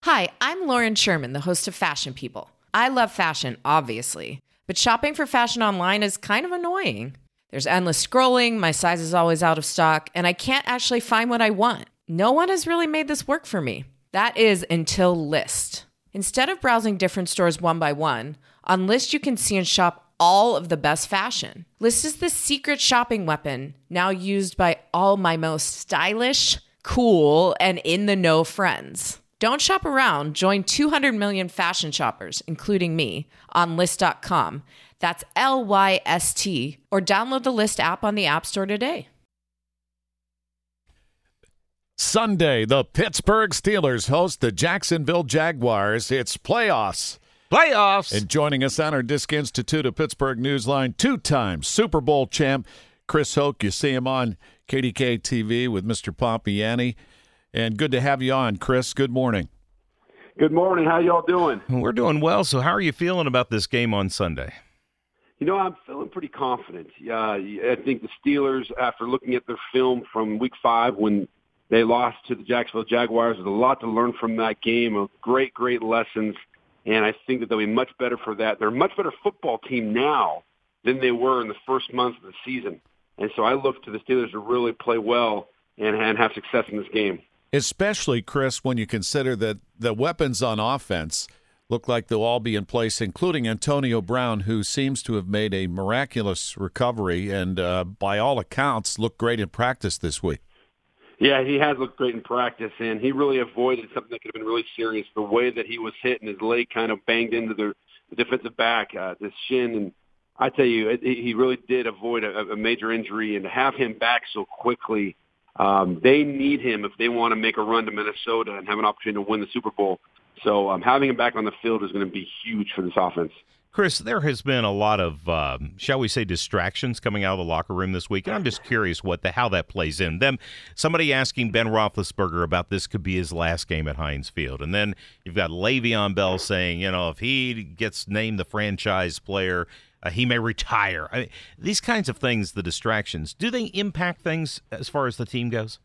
Hi, I'm Lauren Sherman, the host of Fashion People. I love fashion, obviously, but shopping for fashion online is kind of annoying. There's endless scrolling, my size is always out of stock, and I can't actually find what I want. No one has really made this work for me. That is until Lyst. Instead of browsing different stores one by one, on Lyst you can see and shop all of the best fashion. Lyst is the secret shopping weapon, now used by all my most stylish, cool, and in-the-know friends. Don't shop around. Join 200 million fashion shoppers, including me, on Lyst.com. That's Lyst, or download the Lyst app on the App Store today. Sunday, the Pittsburgh Steelers host the Jacksonville Jaguars. It's playoffs. And joining us on our Disc Institute of Pittsburgh Newsline, two-time Super Bowl champ Chris Hoke. You see him on KDK TV with Mr. Pompiani. And good to have you on, Chris. Good morning. Good morning. How y'all doing? We're doing well. So how are you feeling about this game on Sunday? You know, I'm feeling pretty confident. I think the Steelers, after looking at their film from Week 5 when they lost to the Jacksonville Jaguars, there's a lot to learn from that game, of great, great lessons. And I think that they'll be much better for that. They're a much better football team now than they were in the first month of the season. And so I look to the Steelers to really play well and have success in this game. Especially, Chris, when you consider that the weapons on offense look like they'll all be in place, including Antonio Brown, who seems to have made a miraculous recovery and, by all accounts, looked great in practice this week. Yeah, he has looked great in practice, and he really avoided something that could have been really serious. The way that he was hit and his leg kind of banged into the defensive back, the shin, and I tell you, he really did avoid a major injury, and to have him back so quickly, they need him if they want to make a run to Minnesota and have an opportunity to win the Super Bowl. So having him back on the field is going to be huge for this offense. Chris, there has been a lot of, shall we say, distractions coming out of the locker room this week, and I'm just curious how that plays in. Somebody asking Ben Roethlisberger about this could be his last game at Heinz Field, and then you've got Le'Veon Bell saying, if he gets named the franchise player, he may retire. I mean, these kinds of things, the distractions, do they impact things as far as the team goes?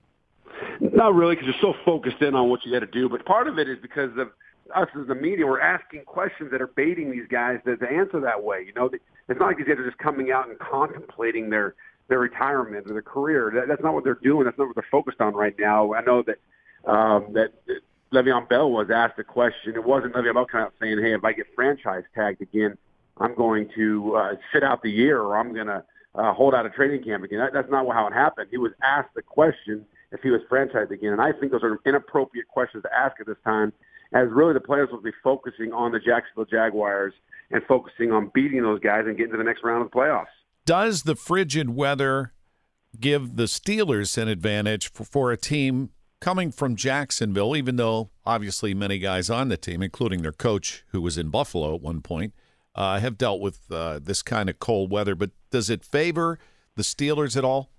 Not really, because you're so focused in on what you got to do. But part of it is because of us as the media. We're asking questions that are baiting these guys to answer that way. It's not like these guys are just coming out and contemplating their retirement or their career. That's not what they're doing. That's not what they're focused on right now. I know that that Le'Veon Bell was asked a question. It wasn't Le'Veon Bell kind of saying, hey, if I get franchise tagged again, I'm going to sit out the year, or I'm going to hold out a training camp again. That's not how it happened. He was asked the question if he was franchised again, and I think those are inappropriate questions to ask at this time, as really the players will be focusing on the Jacksonville Jaguars and focusing on beating those guys and getting to the next round of the playoffs. Does the frigid weather give the Steelers an advantage for a team coming from Jacksonville, even though obviously many guys on the team, including their coach who was in Buffalo at one point, have dealt with this kind of cold weather, but does it favor the Steelers at all?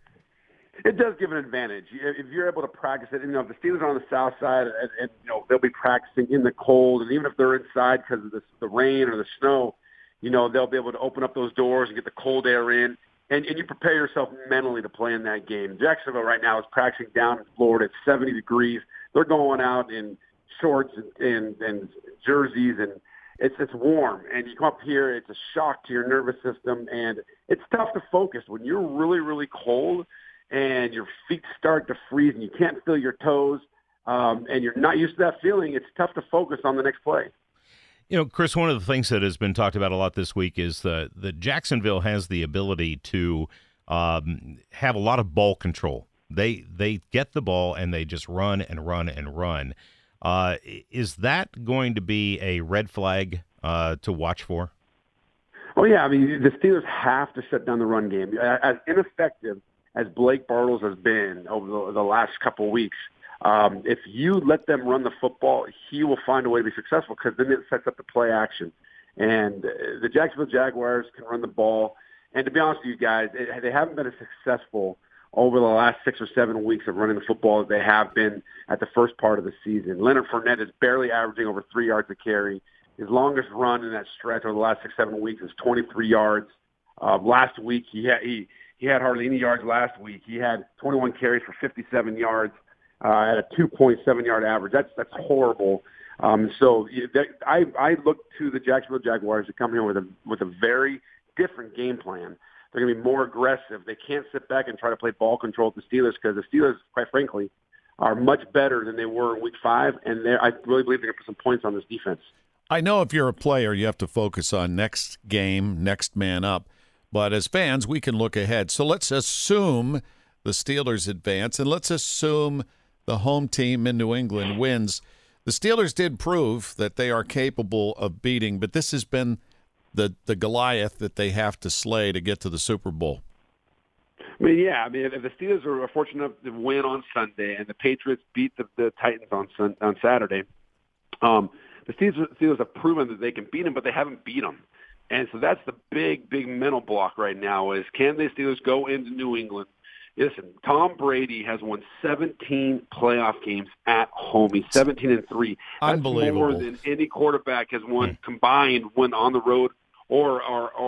It does give an advantage. If you're able to practice it, if the Steelers are on the south side and they'll be practicing in the cold, and even if they're inside because of the rain or the snow, they'll be able to open up those doors and get the cold air in, and you prepare yourself mentally to play in that game. Jacksonville right now is practicing down in Florida at 70 degrees. They're going out in shorts and jerseys, and it's warm, and you come up here, it's a shock to your nervous system, and it's tough to focus when you're really, really cold and your feet start to freeze and you can't feel your toes, and you're not used to that feeling. It's tough to focus on the next play. Chris, one of the things that has been talked about a lot this week is that Jacksonville has the ability to have a lot of ball control. They get the ball and they just run and run and run. Is that going to be a red flag to watch for? Oh, yeah. I mean, the Steelers have to shut down the run game. As ineffective as Blake Bortles has been over the last couple of weeks, if you let them run the football, he will find a way to be successful, because then it sets up the play action. And the Jacksonville Jaguars can run the ball. And to be honest with you guys, they haven't been as successful over the last 6 or 7 weeks of running the football as they have been at the first part of the season. Leonard Fournette is barely averaging over 3 yards a carry. His longest run in that stretch over the last 6, 7 weeks is 23 yards. Last week, he had hardly any yards last week. He had 21 carries for 57 yards at a 2.7-yard average. That's horrible. I look to the Jacksonville Jaguars to come here with a very different game plan. They're going to be more aggressive. They can't sit back and try to play ball control with the Steelers because the Steelers, quite frankly, are much better than they were in Week 5, and I really believe they're going to put some points on this defense. I know if you're a player, you have to focus on next game, next man up. But as fans, we can look ahead. So let's assume the Steelers advance, and let's assume the home team in New England wins. The Steelers did prove that they are capable of beating, but this has been the Goliath that they have to slay to get to the Super Bowl. I mean, if the Steelers are fortunate enough to win on Sunday and the Patriots beat the Titans on Saturday, the Steelers have proven that they can beat them, but they haven't beat them. And so that's the big mental block right now is can the Steelers go into New England? Listen, Tom Brady has won 17 playoff games at home. He's 17-3. Unbelievable. That's more than any quarterback has won combined when on the road or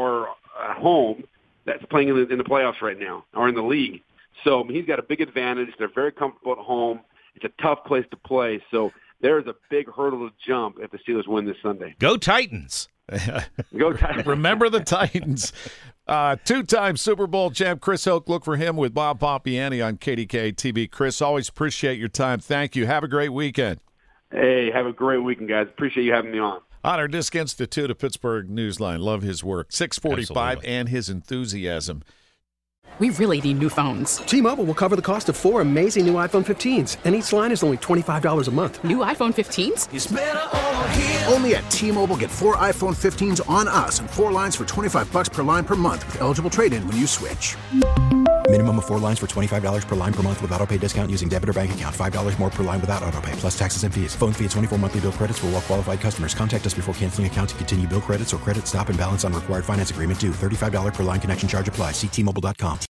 at home that's playing in the playoffs right now or in the league. So he's got a big advantage. They're very comfortable at home. It's a tough place to play. So there's a big hurdle to jump if the Steelers win this Sunday. Go Titans. Go Titans. Remember the Titans. Two-time Super Bowl champ Chris Hoke. Look for him with Bob Pompiani on KDKA TV. Chris, always appreciate your time. Thank you. Have a great weekend. Hey, have a great weekend, guys. Appreciate you having me on. On our Disc Institute of Pittsburgh Newsline. Love his work. 645 Absolutely. And his enthusiasm. We really need new phones. T-Mobile will cover the cost of 4 amazing new iPhone 15s, and each line is only $25 a month. New iPhone 15s? It's better over here. Only at T-Mobile, get 4 iPhone 15s on us and 4 lines for $25 per line per month with eligible trade-in when you switch. Minimum of 4 lines for $25 per line per month with autopay discount using debit or bank account. $5 more per line without autopay, plus taxes and fees. Phone fee at 24 monthly bill credits for well-qualified customers. Contact us before canceling account to continue bill credits or credit stop and balance on required finance agreement due. $35 per line connection charge applies. See T-Mobile.com.